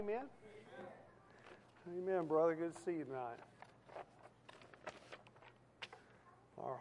Amen? Amen, brother. Good to see you tonight. Our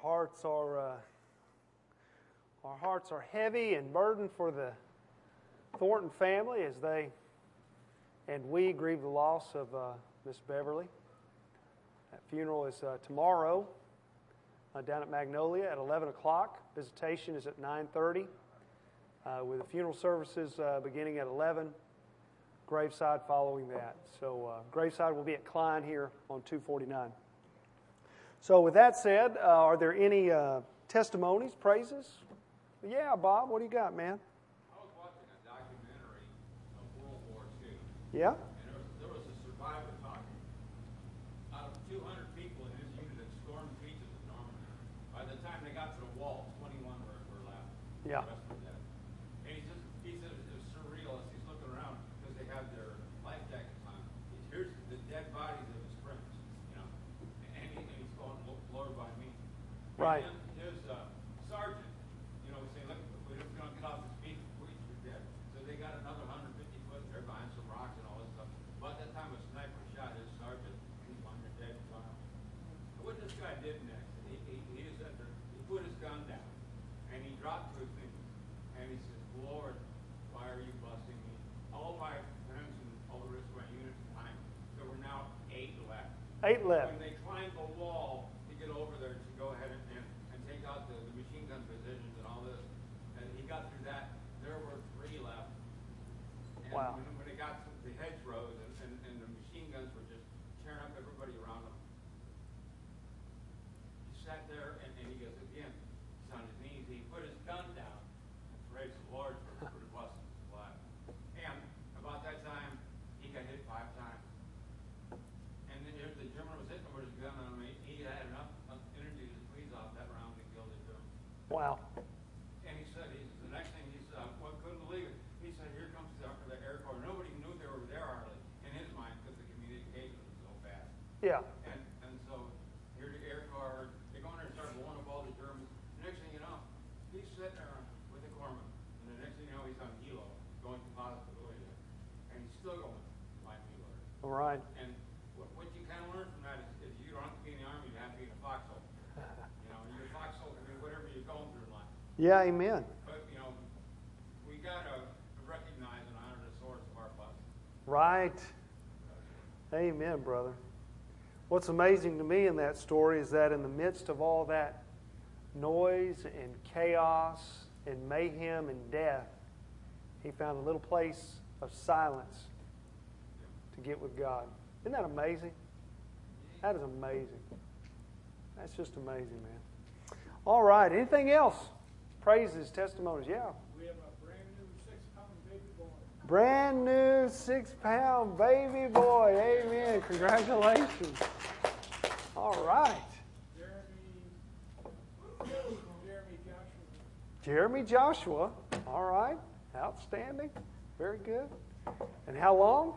hearts are heavy and burdened for the Thornton family as we grieve the loss of Miss Beverly. That funeral is tomorrow down at Magnolia at 11 o'clock. Visitation is at 9:30 with the funeral services beginning at 11. Graveside following that. So Graveside will be at Klein here on 249. So with that said, are there any testimonies, praises? Yeah, Bob, what do you got, man? I was watching a documentary of World War II. Yeah? And there was a survivor talking. Out of 200 people in his unit that stormed the beaches of Normandy, by the time they got to the wall, 21 were left. Yeah. The rest were dead. And he said it was surreal as he's looking around because they have their life jackets on. Here's the dead bodies of his friends, you know. And he's going, Lord, by me. Right. And his sergeant, you know, saying, look, we're going to get off this beach before you're dead. So they got another 150 foot there behind some rocks and all this stuff. About that time, a sniper shot his sergeant. He's on your dead farm. And what this guy did next, he just said, he put his gun down and he dropped to his knees and he says, Lord, why are you busting me? All my friends and all the rest of my units behind me. So we're now 8 left. 8 left. When they climbed the wall to get over there to go ahead and take out the machine gun positions and all this, and he got through that, there were 3 left. And Wow. when it got to the hedgerows and the machine guns were just tearing up everybody around him, he sat there and he goes, again, he's on his knees, he put his gun down and praised the Lord for the blessings of his life. And about that time, he got hit 5 times. And then the German was hitting him with his gun on him. He had enough energy to squeeze off that round to kill the German. Wow. And he said, the next thing he said, well, couldn't believe it. He said, here comes the Air Corps. Nobody knew they were there hardly in his mind because the communication was so fast. Yeah. And so here the Air Corps, they go in there and start blowing up all the Germans. The next thing you know, he's sitting there with the corpsman. And the next thing you know, he's on helo, going to hospital. And he's still going like helo. All right. And what you kind of learn from that is you don't have to be in the Army, you have to be in a foxhole. You know, you're a foxhole can be whatever you're going through in life. Yeah, amen. But, you know, we got to recognize and honor the source of our blessing. Right. Amen, brother. What's amazing to me in that story is that in the midst of all that noise and chaos and mayhem and death, he found a little place of silence to get with God. Isn't that amazing? That is amazing. That's just amazing, man. All right. Anything else? Praises, testimonies. Yeah. We have a brand new 6-pound baby boy. Brand new 6-pound baby boy. Amen. Congratulations. All right. Jeremy Joshua. All right. Outstanding. Very good. And how long?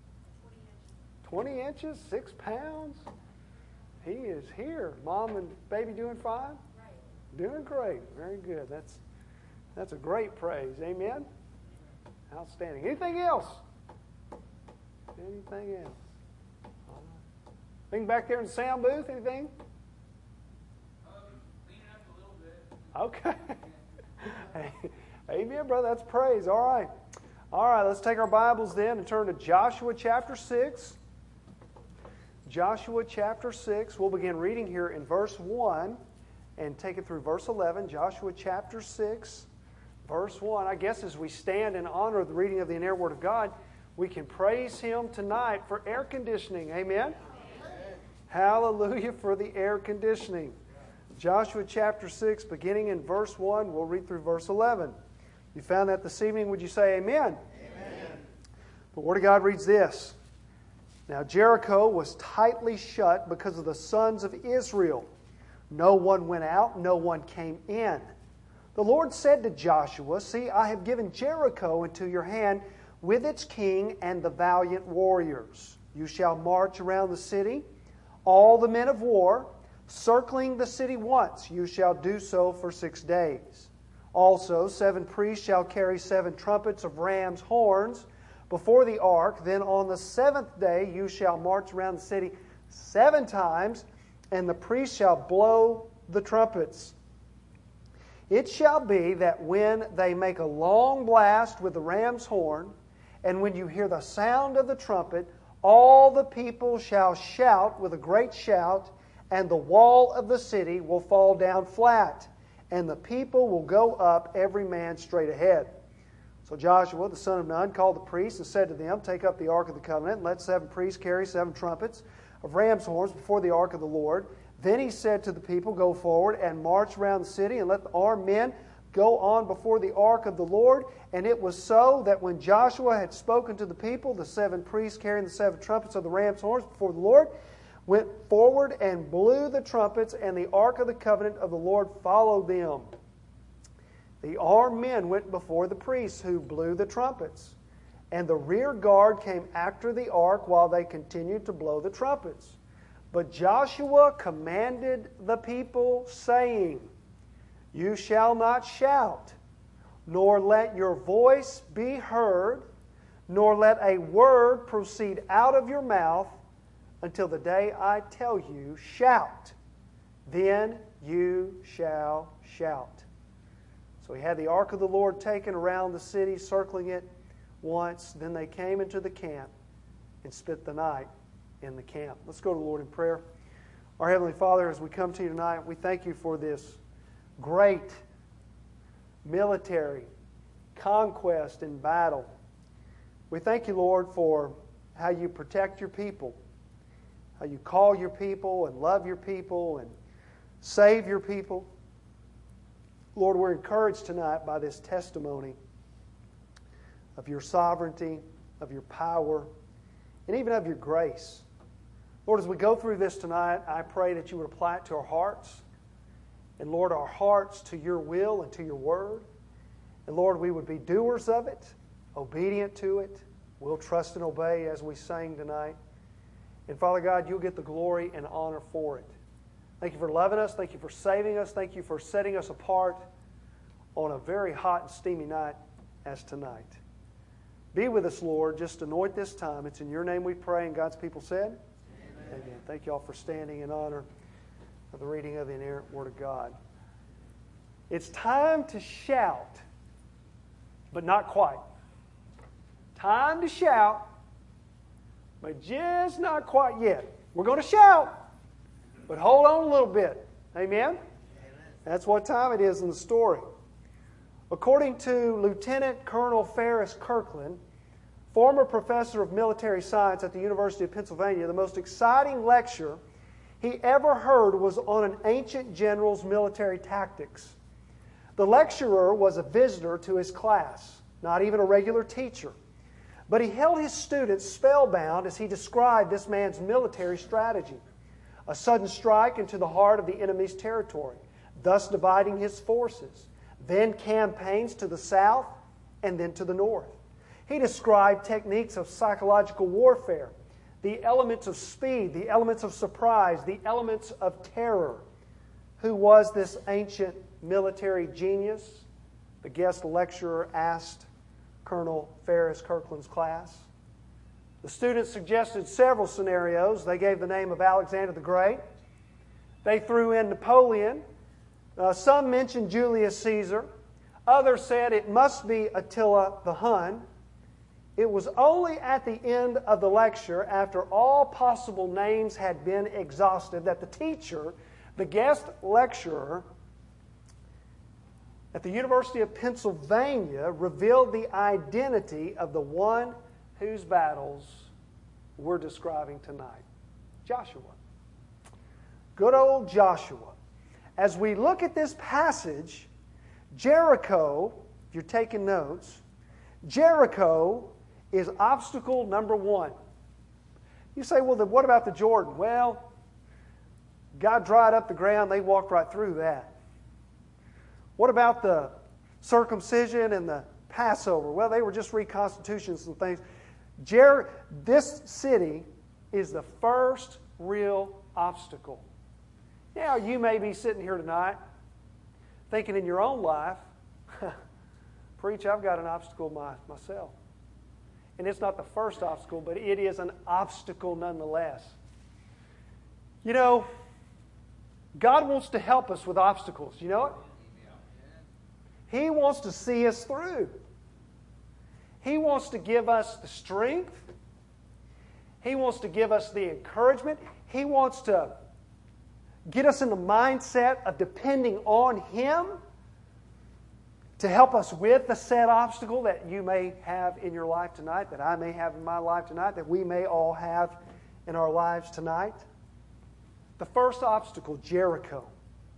20 inches, 6 pounds. He is here. Mom and baby doing fine? Right. Doing great. Very good. That's a great praise. Amen? Outstanding. Anything else? Anything else? All right. Anything back there in the sound booth? Anything? Cleaning up a little bit. Okay. Amen, brother. That's praise. All right. All right, let's take our Bibles then and turn to Joshua chapter 6. Joshua chapter 6. We'll begin reading here in verse 1 and take it through verse 11. Joshua chapter 6, verse 1. I guess as we stand in honor of the reading of the inerrant Word of God, we can praise Him tonight for air conditioning. Amen? Amen. Hallelujah for the air conditioning. Joshua chapter 6, beginning in verse 1, we'll read through verse 11. You found that this evening, would you say amen? Amen. The Word of God reads this. Now Jericho was tightly shut because of the sons of Israel. No one went out, no one came in. The Lord said to Joshua, see, I have given Jericho into your hand with its king and the valiant warriors. You shall march around the city, all the men of war, circling the city once. You shall do so for 6 days. Also, 7 priests shall carry 7 trumpets of ram's horns before the ark. Then on the 7th day you shall march around the city 7 times, and the priest shall blow the trumpets. It shall be that when they make a long blast with the ram's horn, and when you hear the sound of the trumpet, all the people shall shout with a great shout, and the wall of the city will fall down flat, and the people will go up every man straight ahead. So Joshua, the son of Nun, called the priests and said to them, Take up the ark of the covenant, and let 7 priests carry 7 trumpets of ram's horns before the ark of the Lord. Then he said to the people, Go forward and march around the city, and let the armed men go on before the ark of the Lord. And it was so that when Joshua had spoken to the people, the 7 priests carrying the 7 trumpets of the ram's horns before the Lord went forward and blew the trumpets, and the ark of the covenant of the Lord followed them. The armed men went before the priests, who blew the trumpets, and the rear guard came after the ark while they continued to blow the trumpets. But Joshua commanded the people, saying, You shall not shout, nor let your voice be heard, nor let a word proceed out of your mouth until the day I tell you, shout. Then you shall shout. So he had the ark of the Lord taken around the city, circling it once. Then they came into the camp and spent the night in the camp. Let's go to the Lord in prayer. Our Heavenly Father, as we come to you tonight, we thank you for this great military conquest and battle. We thank you, Lord, for how you protect your people, how you call your people and love your people and save your people. Lord, we're encouraged tonight by this testimony of your sovereignty, of your power, and even of your grace. Lord, as we go through this tonight, I pray that you would apply it to our hearts. And Lord, our hearts to your will and to your word. And Lord, we would be doers of it, obedient to it. We'll trust and obey as we sang tonight. And Father God, you'll get the glory and honor for it. Thank you for loving us. Thank you for saving us. Thank you for setting us apart on a very hot and steamy night as tonight. Be with us, Lord. Just anoint this time. It's in your name we pray. And God's people said, Amen. Amen. Thank you all for standing in honor of the reading of the inerrant Word of God. It's time to shout, but not quite. Time to shout, but just not quite yet. We're going to shout, but hold on a little bit. Amen? Amen? That's what time it is in the story. According to Lieutenant Colonel Ferris Kirkland, former professor of military science at the University of Pennsylvania, the most exciting lecture he ever heard was on an ancient general's military tactics. The lecturer was a visitor to his class, not even a regular teacher. But he held his students spellbound as he described this man's military strategy. A sudden strike into the heart of the enemy's territory, thus dividing his forces. Then campaigns to the south and then to the north. He described techniques of psychological warfare, the elements of speed, the elements of surprise, the elements of terror. Who was this ancient military genius? The guest lecturer asked Colonel Ferris Kirkland's class. The students suggested several scenarios. They gave the name of Alexander the Great. They threw in Napoleon. Some mentioned Julius Caesar. Others said it must be Attila the Hun. It was only at the end of the lecture, after all possible names had been exhausted, that the teacher, the guest lecturer at the University of Pennsylvania, revealed the identity of the one whose battles we're describing tonight. Joshua. Good old Joshua. As we look at this passage, Jericho, if you're taking notes, Jericho is obstacle number 1. You say, well, then what about the Jordan? Well, God dried up the ground. They walked right through that. What about the circumcision and the Passover? Well, they were just reconstitutions and things. This city is the first real obstacle. Now, you may be sitting here tonight thinking in your own life, preach, I've got an obstacle myself. And it's not the first obstacle, but it is an obstacle nonetheless. You know, God wants to help us with obstacles. You know it? He wants to see us through. He wants to give us the strength. He wants to give us the encouragement. He wants to get us in the mindset of depending on Him to help us with the said obstacle that you may have in your life tonight, that I may have in my life tonight, that we may all have in our lives tonight. The first obstacle, Jericho.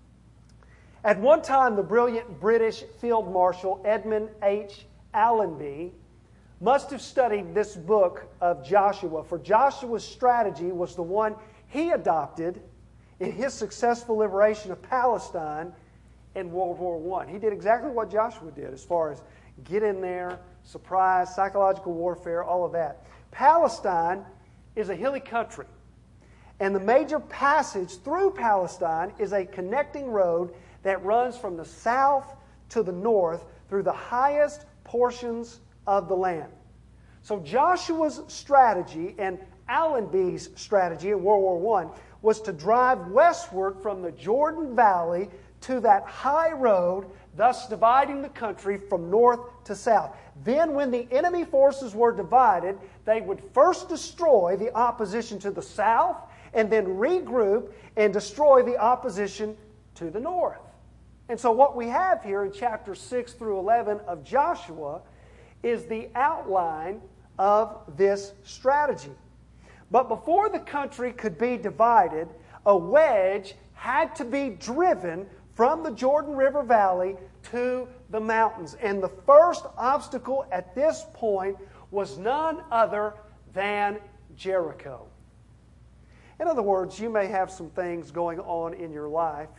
At one time, the brilliant British Field Marshal Edmund H. Allenby must have studied this book of Joshua, for Joshua's strategy was the one he adopted in his successful liberation of Palestine in World War I. He did exactly what Joshua did as far as get in there, surprise, psychological warfare, all of that. Palestine is a hilly country, and the major passage through Palestine is a connecting road that runs from the south to the north through the highest portions of the land. So Joshua's strategy and Allenby's strategy in World War I was to drive westward from the Jordan Valley to that high road, thus dividing the country from north to south. Then when the enemy forces were divided, they would first destroy the opposition to the south and then regroup and destroy the opposition to the north. And so what we have here in chapters 6 through 11 of Joshua is the outline of this strategy. But before the country could be divided, a wedge had to be driven from the Jordan River Valley to the mountains. And the first obstacle at this point was none other than Jericho. In other words, you may have some things going on in your life,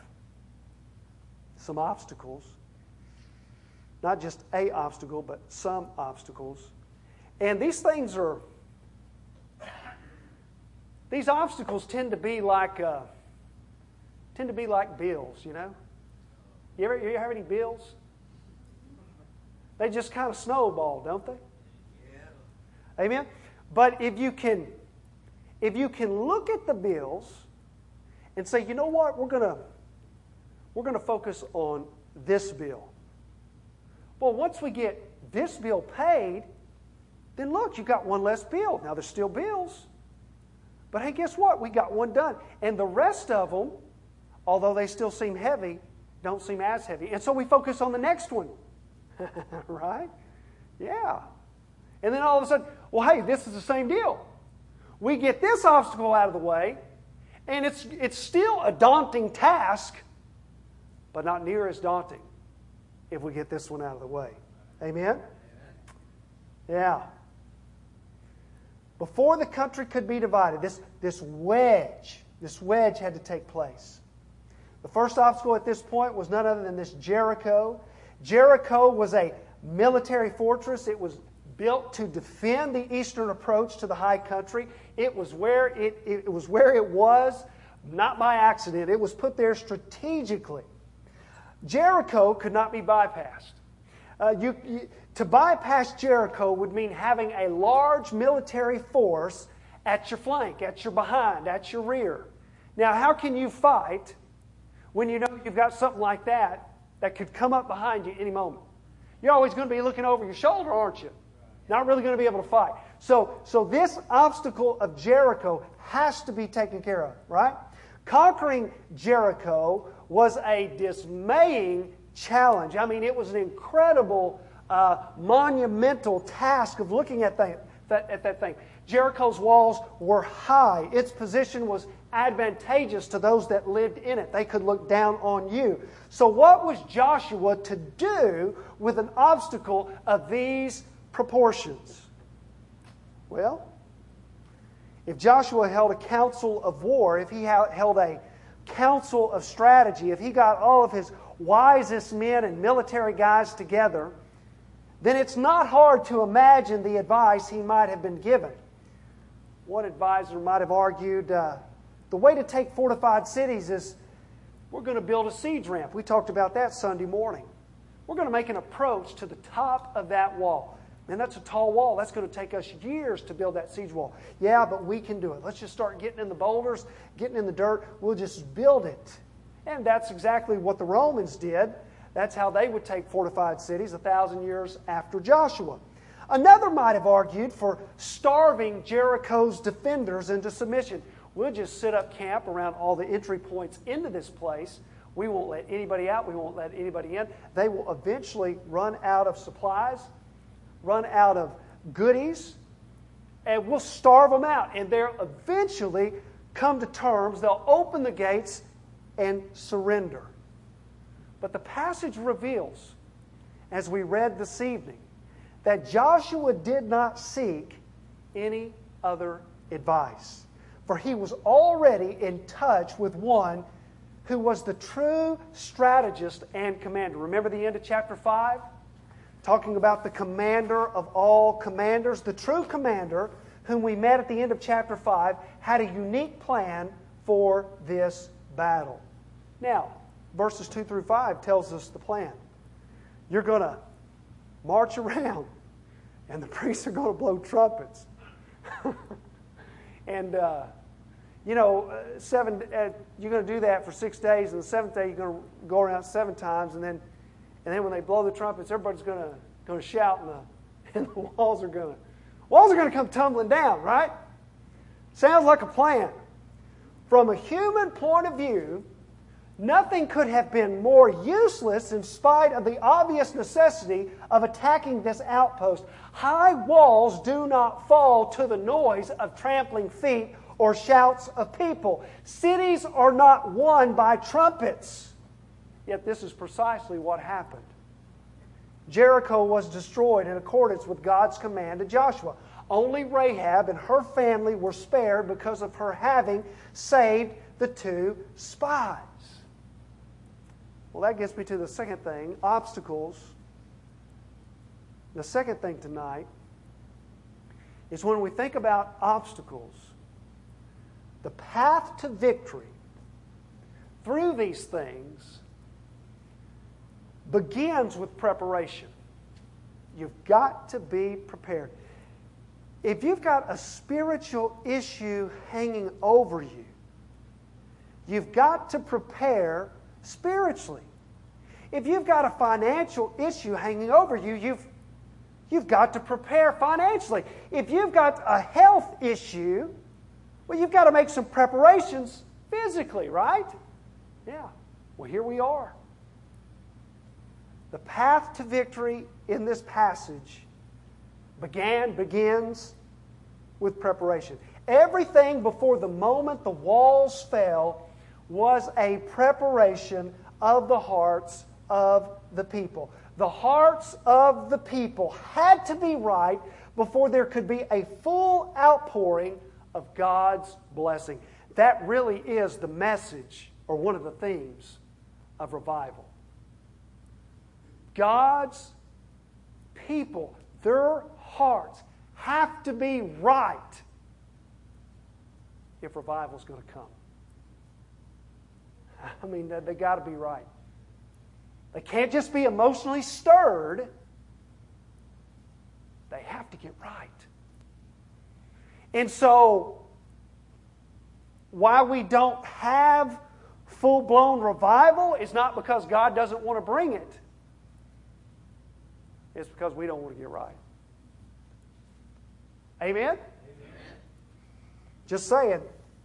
some obstacles. Not just a obstacle, but some obstacles. And these obstacles tend to be like bills, you know? You ever have any bills? They just kind of snowball, don't they? Yeah. Amen? But if you can look at the bills and say, you know what, we're gonna focus on this bill. Well, once we get this bill paid, then look, you got one less bill. Now there's still bills. But hey, guess what? We got one done. And the rest of them, although they still seem heavy, don't seem as heavy. And so we focus on the next one. Right? Yeah. And then all of a sudden, well, hey, this is the same deal. We get this obstacle out of the way, and it's still a daunting task, but not near as daunting if we get this one out of the way. Amen? Yeah. Before the country could be divided, this wedge had to take place. The first obstacle at this point was none other than this Jericho. Jericho was a military fortress. It was built to defend the eastern approach to the high country. It was where it was, not by accident. It was put there strategically. Jericho could not be bypassed. To bypass Jericho would mean having a large military force at your flank, at your behind, at your rear. Now, how can you fight when you know you've got something like that could come up behind you any moment? You're always going to be looking over your shoulder, aren't you? Not really going to be able to fight. So this obstacle of Jericho has to be taken care of, right? Conquering Jericho was a dismaying challenge. I mean, it was an incredible, monumental task of looking at that thing. Jericho's walls were high. Its position was advantageous to those that lived in it. They could look down on you. So what was Joshua to do with an obstacle of these proportions? Well, if Joshua held a council of war, if he held a council of strategy, if he got all of his wisest men and military guys together, then it's not hard to imagine the advice he might have been given. One advisor might have argued, the way to take fortified cities is we're going to build a siege ramp. We talked about that Sunday morning. We're going to make an approach to the top of that wall. And that's a tall wall. That's going to take us years to build that siege wall. Yeah, but we can do it. Let's just start getting in the boulders, getting in the dirt. We'll just build it. And that's exactly what the Romans did. That's how they would take fortified cities 1,000 years after Joshua. Another might have argued for starving Jericho's defenders into submission. We'll just set up camp around all the entry points into this place. We won't let anybody out. We won't let anybody in. They will eventually run out of supplies, run out of goodies, and we'll starve them out. And they'll eventually come to terms. They'll open the gates and surrender. But the passage reveals, as we read this evening, that Joshua did not seek any other advice. For he was already in touch with one who was the true strategist and commander. Remember the end of chapter 5? Talking about the commander of all commanders. The true commander, whom we met at the end of chapter 5, had a unique plan for this battle. Now, verses 2 through 5 tells us the plan. You're going to march around, and the priests are going to blow trumpets. And, you're going to do that for 6 days, and the seventh day you're going to go around 7 times, and then when they blow the trumpets, everybody's going to shout, and the walls are going to come tumbling down, right? Sounds like a plan. From a human point of view, nothing could have been more useless in spite of the obvious necessity of attacking this outpost. High walls do not fall to the noise of trampling feet or shouts of people. Cities are not won by trumpets. Yet this is precisely what happened. Jericho was destroyed in accordance with God's command to Joshua. Only Rahab and her family were spared because of her having saved the 2 spies. Well, that gets me to the second thing, obstacles. The second thing tonight is when we think about obstacles, the path to victory through these things begins with preparation. You've got to be prepared. If you've got a spiritual issue hanging over you, you've got to prepare spiritually. If you've got a financial issue hanging over you, you've got to prepare financially. If you've got a health issue, well, you've got to make some preparations physically, right? Yeah. Well, here we are. The path to victory in this passage begins with preparation. Everything before the moment the walls fell was a preparation of the hearts of the people. The hearts of the people had to be right before there could be a full outpouring of God's blessing. That really is the message, or one of the themes, of revival. God's people, their hearts have to be right if revival is going to come. I mean, they got to be right. They can't just be emotionally stirred. They have to get right. And so, why we don't have full-blown revival is not because God doesn't want to bring it. It's because we don't want to get right. Amen? Amen. Just saying.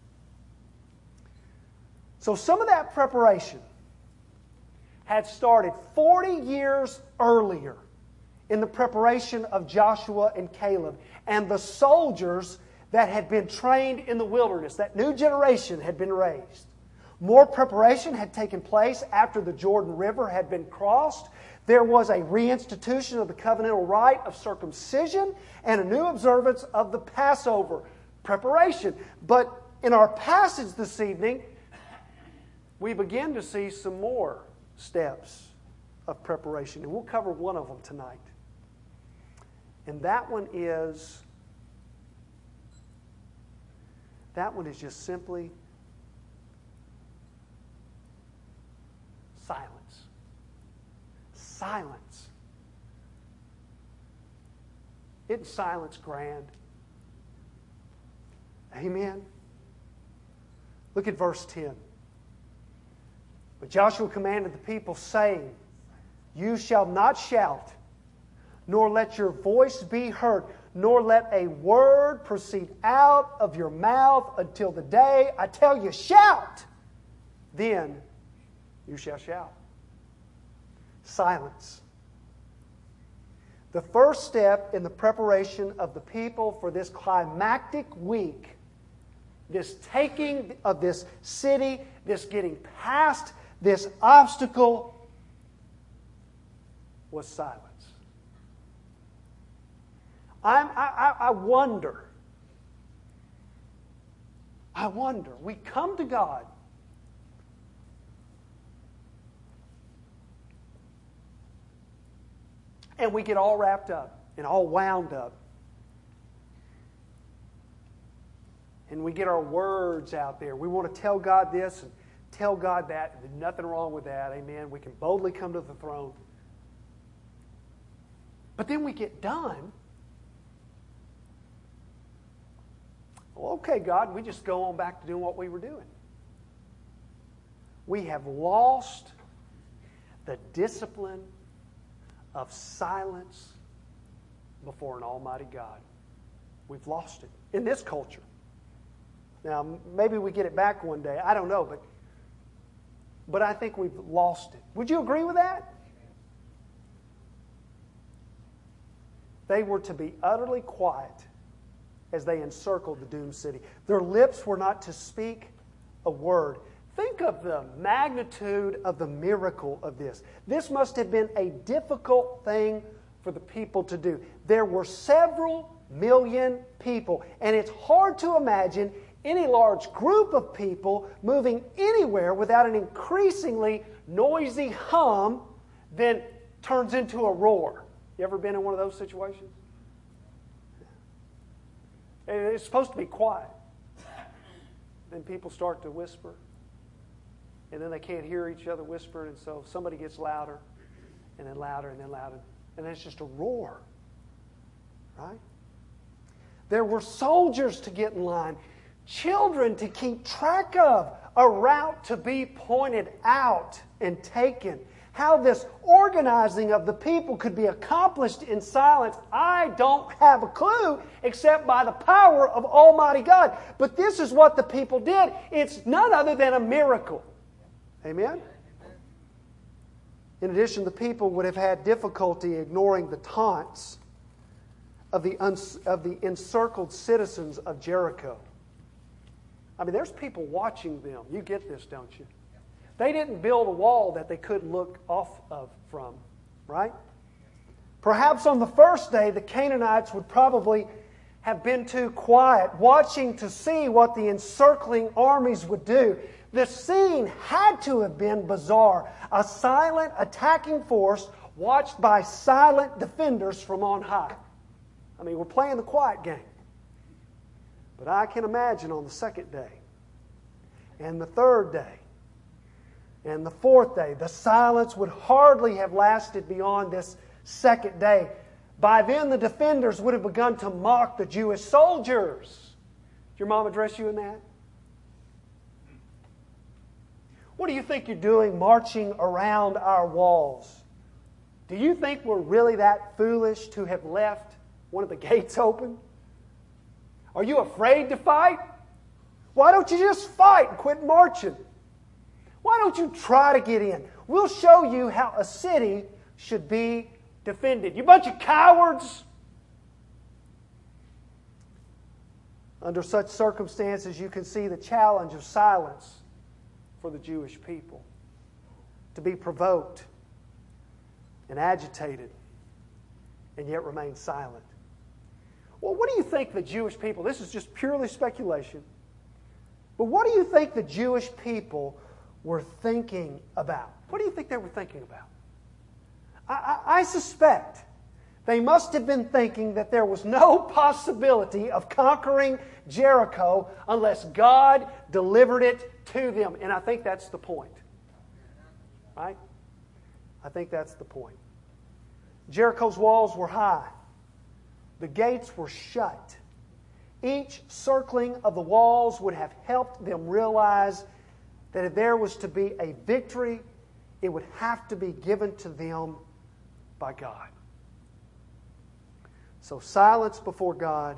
So some of that preparation had started 40 years earlier in the preparation of Joshua and Caleb and the soldiers that had been trained in the wilderness. That new generation had been raised. More preparation had taken place after the Jordan River had been crossed. There was a reinstitution of the covenantal rite of circumcision and a new observance of the Passover preparation. But in our passage this evening, we begin to see some more steps of preparation. And we'll cover one of them tonight. And that one is just simply silence. Silence. Isn't silence grand? Amen? Look at verse 10. But Joshua commanded the people, saying, You shall not shout, nor let your voice be heard, nor let a word proceed out of your mouth until the day I tell you, shout. Then you shall shout. Silence. The first step in the preparation of the people for this climactic week, this taking of this city, this getting past this obstacle, was silence. I wonder, we come to God and we get all wrapped up and all wound up. And we get our words out there. We want to tell God this and tell God that. There's nothing wrong with that. Amen. We can boldly come to the throne. But then we get done. Well, okay, God, we just go on back to doing what we were doing. We have lost the discipline of silence before an almighty God. We've lost it in this culture. Now, maybe we get it back one day. I don't know, but I think we've lost it. Would you agree with that? They were to be utterly quiet as they encircled the doomed city. Their lips were not to speak a word. Think of the magnitude of the miracle of this. This must have been a difficult thing for the people to do. There were several million people, and it's hard to imagine any large group of people moving anywhere without an increasingly noisy hum then turns into a roar. You ever been in one of those situations? It's supposed to be quiet. Then people start to whisper. And then they can't hear each other whisper, and so somebody gets louder, and then louder, and then louder. And then it's just a roar. Right? There were soldiers to get in line, children to keep track of, a route to be pointed out and taken. How this organizing of the people could be accomplished in silence, I don't have a clue except by the power of Almighty God. But this is what the people did. It's none other than a miracle. Amen? In addition, the people would have had difficulty ignoring the taunts of the encircled citizens of Jericho. I mean, there's people watching them. You get this, don't you? They didn't build a wall that they couldn't look off of from, right? Perhaps on the first day, the Canaanites would probably have been too quiet, watching to see what the encircling armies would do. The scene had to have been bizarre. A silent attacking force watched by silent defenders from on high. I mean, we're playing the quiet game. But I can imagine on the second day, and the third day, and the fourth day, the silence would hardly have lasted beyond this second day. By then, the defenders would have begun to mock the Jewish soldiers. Did your mom address you in that? What do you think you're doing marching around our walls? Do you think we're really that foolish to have left one of the gates open? Are you afraid to fight? Why don't you just fight and quit marching? Why don't you try to get in? We'll show you how a city should be defended. You bunch of cowards! Under such circumstances, you can see the challenge of silence for the Jewish people. To be provoked and agitated and yet remain silent. Well, what do you think the Jewish people, this is just purely speculation, but what do you think the Jewish people were thinking about? What do you think they were thinking about? I suspect they must have been thinking that there was no possibility of conquering Jericho unless God delivered it to them. And I think that's the point. Right? I think that's the point. Jericho's walls were high. The gates were shut. Each circling of the walls would have helped them realize that if there was to be a victory, it would have to be given to them by God. So silence before God,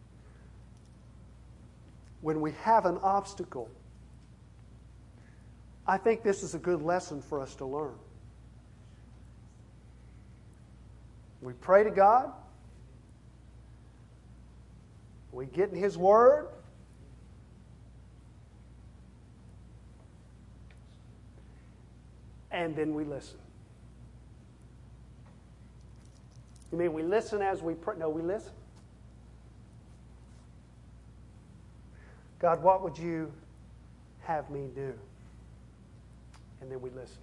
when we have an obstacle, I think this is a good lesson for us to learn. We pray to God. We get in His Word. And then we listen. You mean we listen as we pray? No, we listen. God, what would you have me do? And then we listen.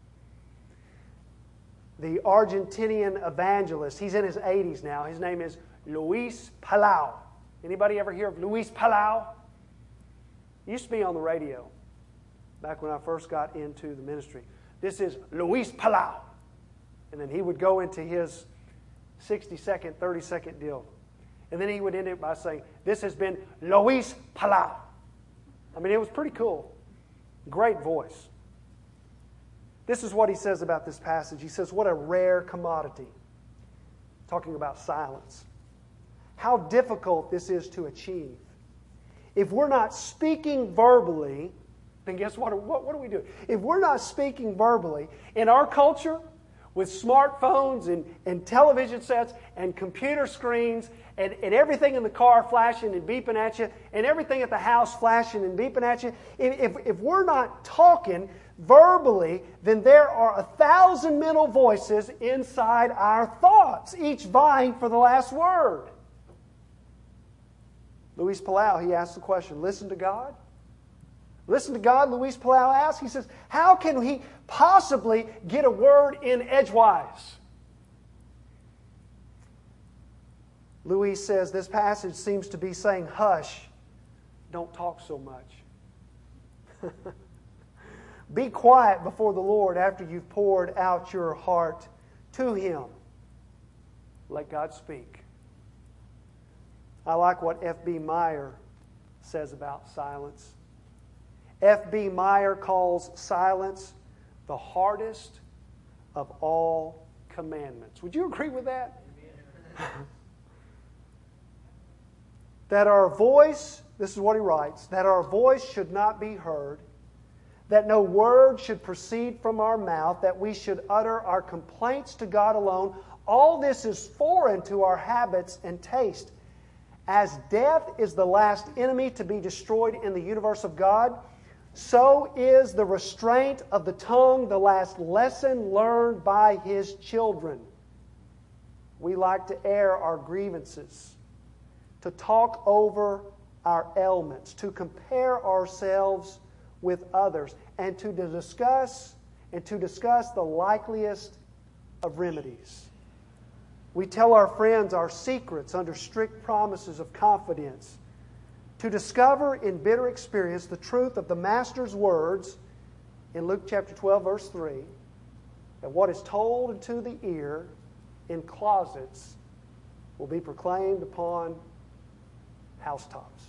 The Argentinian evangelist, he's in his 80s now. His name is Luis Palau. Anybody ever hear of Luis Palau? He used to be on the radio back when I first got into the ministry. This is Luis Palau. And then he would go into his 60-second, 30-second deal. And then he would end it by saying, this has been Luis Palau. I mean, it was pretty cool. Great voice. This is what he says about this passage. He says, what a rare commodity. Talking about silence. How difficult this is to achieve. If we're not speaking verbally, then guess what? What do we do? If we're not speaking verbally, in our culture, with smartphones and television sets and computer screens and everything in the car flashing and beeping at you and everything at the house flashing and beeping at you, if we're not talking verbally, then there are 1,000 mental voices inside our thoughts, each vying for the last word. Luis Palau, he asked the question, listen to God? Listen to God, Luis Palau asks. He says, how can he possibly get a word in edgewise? Luis says this passage seems to be saying, hush, don't talk so much. Be quiet before the Lord after you've poured out your heart to Him. Let God speak. I like what F.B. Meyer says about silence. F.B. Meyer calls silence the hardest of all commandments. Would you agree with that? That our voice, this is what he writes, that our voice should not be heard, that no word should proceed from our mouth, that we should utter our complaints to God alone. All this is foreign to our habits and taste. As death is the last enemy to be destroyed in the universe of God, so is the restraint of the tongue the last lesson learned by His children. We like to air our grievances, to talk over our ailments, to compare ourselves with others, and to discuss the likeliest of remedies. We tell our friends our secrets under strict promises of confidence, to discover in bitter experience the truth of the Master's words in Luke chapter 12, verse 3, that what is told unto the ear in closets will be proclaimed upon housetops.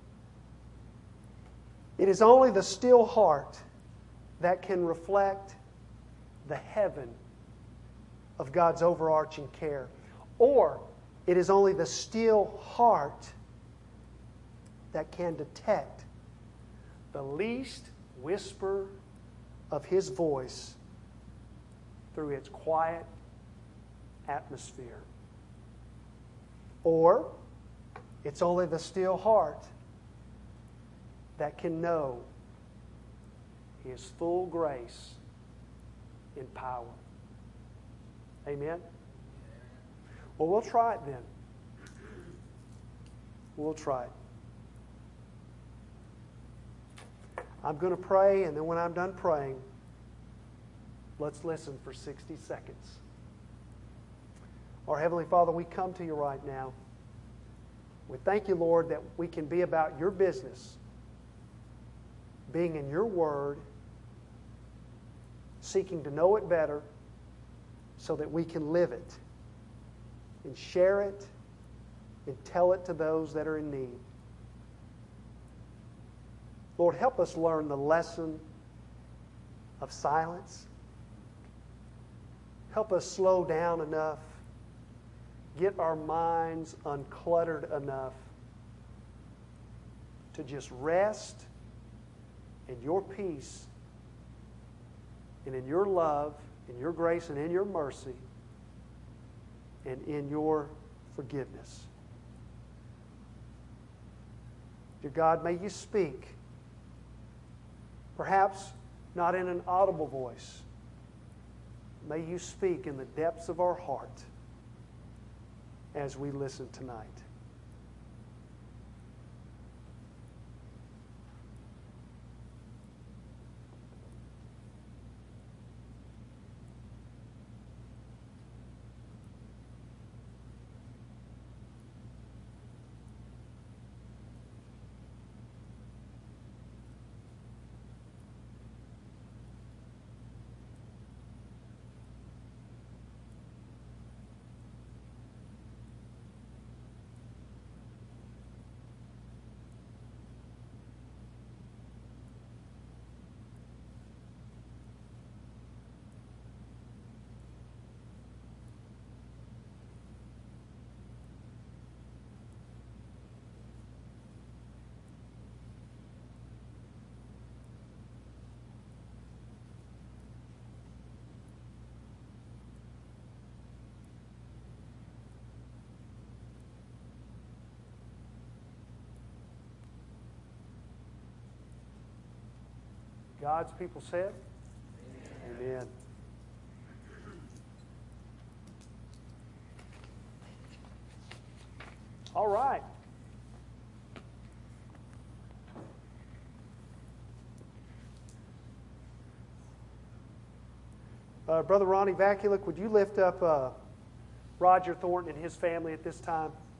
It is only the still heart that can reflect the heaven of God's overarching care. Or it is only the still heart that can detect the least whisper of His voice through its quiet atmosphere. Or it's only the still heart that can know His full grace in power. Amen? Well, we'll try it then. We'll try it. I'm going to pray, and then when I'm done praying, let's listen for 60 seconds. Our Heavenly Father, we come to You right now. We thank You, Lord, that we can be about Your business, being in Your Word, seeking to know it better so that we can live it and share it and tell it to those that are in need. Lord, help us learn the lesson of silence. Help us slow down enough, get our minds uncluttered enough to just rest in your peace and in your love, in your grace and in your mercy, and in your forgiveness. Dear God, may you speak, perhaps not in an audible voice. May you speak in the depths of our heart as we listen tonight. God's people said, Amen. Amen. All right. Brother Ronnie Vaculic, would you lift up Roger Thornton and his family at this time?